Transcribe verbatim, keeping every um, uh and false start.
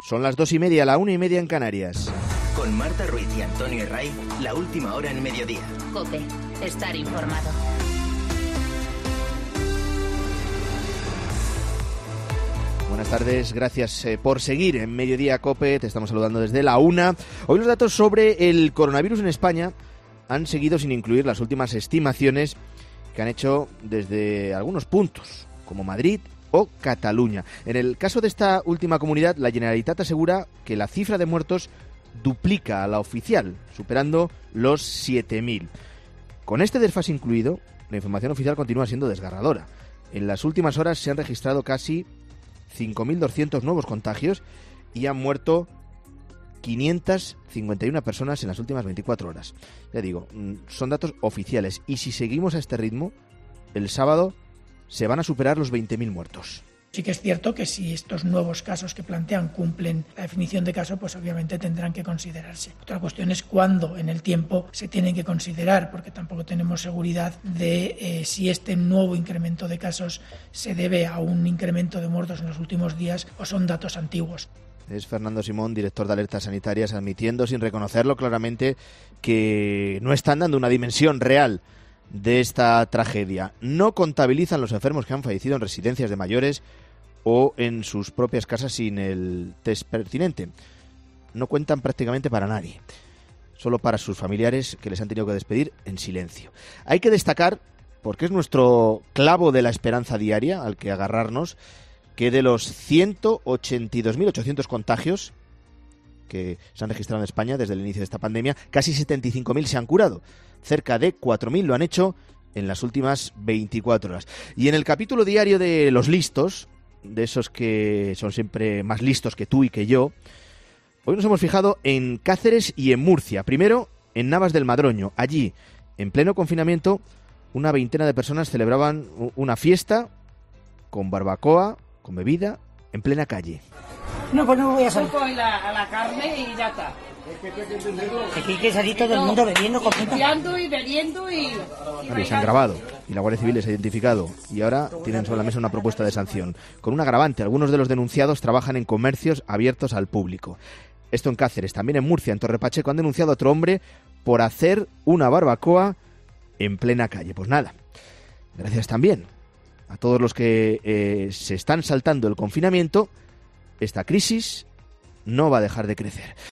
Son las dos y media, la una y media en Canarias. Con Marta Ruiz y Antonio Herray, la última hora en mediodía. COPE, estar informado. Buenas tardes, gracias eh, por seguir en Mediodía COPE, te estamos saludando desde la una. Hoy los datos sobre el coronavirus en España han seguido sin incluir las últimas estimaciones que han hecho desde algunos puntos, como Madrid o Cataluña. En el caso de esta última comunidad, la Generalitat asegura que la cifra de muertos duplica a la oficial, superando los siete mil. Con este desfase incluido, la información oficial continúa siendo desgarradora. En las últimas horas se han registrado casi cinco mil doscientos nuevos contagios y han muerto quinientas cincuenta y una personas en las últimas veinticuatro horas. Ya digo, son datos oficiales y si seguimos a este ritmo, el sábado se van a superar los veinte mil muertos. Sí que es cierto que si estos nuevos casos que plantean cumplen la definición de caso, pues obviamente tendrán que considerarse. Otra cuestión es cuándo en el tiempo se tienen que considerar, porque tampoco tenemos seguridad de eh, si este nuevo incremento de casos se debe a un incremento de muertos en los últimos días o son datos antiguos. Es Fernando Simón, director de Alertas Sanitarias, admitiendo sin reconocerlo claramente que no están dando una dimensión real de esta tragedia. No contabilizan los enfermos que han fallecido en residencias de mayores o en sus propias casas sin el test pertinente. No cuentan prácticamente para nadie, solo para sus familiares que les han tenido que despedir en silencio. Hay que destacar, porque es nuestro clavo de la esperanza diaria al que agarrarnos, que de los ciento ochenta y dos mil ochocientos contagios que se han registrado en España desde el inicio de esta pandemia, casi setenta y cinco mil se han curado. Cerca de cuatro mil lo han hecho en las últimas veinticuatro horas. Y en el capítulo diario de los listos, de esos que son siempre más listos que tú y que yo, hoy nos hemos fijado en Cáceres y en Murcia. Primero, en Navas del Madroño. Allí, en pleno confinamiento, una veintena de personas celebraban una fiesta con barbacoa, con bebida, en plena calle. No, pues no voy a salir. Un poco a la, a la carne y ya está. Aquí hay que salir todo el mundo bebiendo, comiendo. y bebiendo y... y se han grabado y la Guardia Civil les ha identificado y ahora tienen sobre la mesa una propuesta de sanción. Con un agravante, algunos de los denunciados trabajan en comercios abiertos al público. Esto en Cáceres. También en Murcia, en Torrepacheco, han denunciado a otro hombre por hacer una barbacoa en plena calle. Pues nada, gracias también a todos los que eh, se están saltando el confinamiento, esta crisis no va a dejar de crecer.